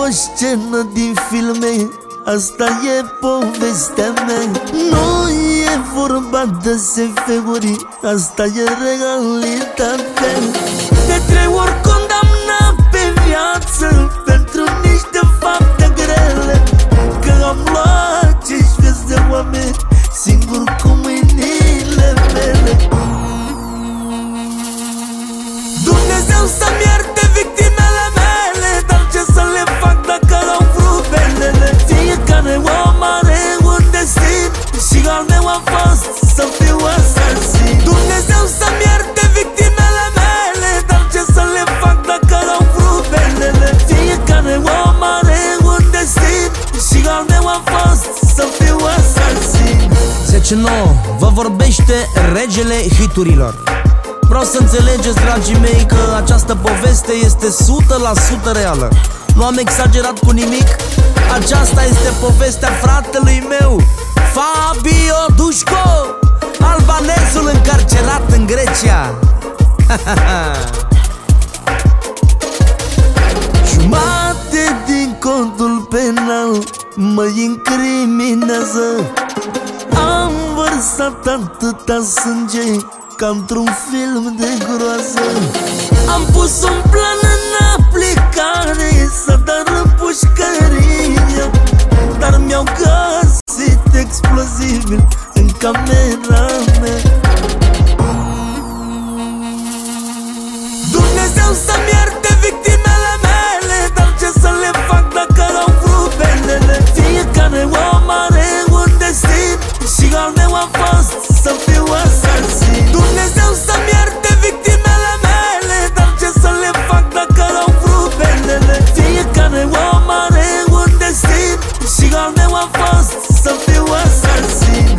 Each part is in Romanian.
o scenă din filme, asta e povestea mea. Nu e vorba de SF-uri, asta e realitatea. De 3 ori condamnat pe viață pentru niște fapte grele, că am luat 5 vieți de oameni singur cu mâinile mele. Dumnezeu să-mi ierte victimele mele, dar ce să le fac dacă au vrut belele? Fiecare om are un destin și al meu a fost să fiu asasin. Dumnezeu să-mi ierte victimele mele, dar ce să le fac dacă au vrut belele? Fiecare om are un destin și al meu a fost să fiu asasin. 10-9 vă vorbește regele hiturilor. Vreau să înțelegeți, dragii mei, că această poveste este 100% reală. Nu am exagerat cu nimic. Aceasta este povestea fratelui meu, Fabio Dușco, albanezul încarcerat în Grecia. Jumate din codul penal mă incriminează. Am vărsat atâta sânge ca într-un film de groază. Am pus un plan în aplicare să dărâm pușcăria, dar mi-au găsit explozibil în camera mea. Dumnezeu să-mi ierte victimele mele, dar ce să le fac dacă au vrut belele? Fiecare om are un destin și al meu a fost să fiu asasin. Dumnezeu să-mi ierte victimele mele, dar ce să le fac dacă au vrut belele? Fiecare om are un destin și al meu a fost să fiu asasin.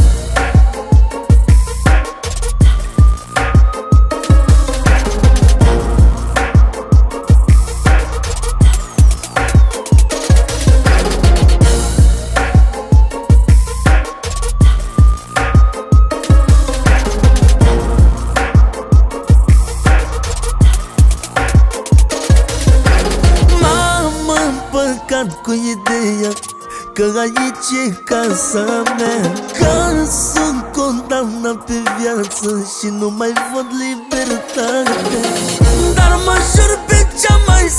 Cu ideea că aici e casa mea, că sunt condamnat pe viață și nu mai văd libertate. Dar mă jur pe cea mai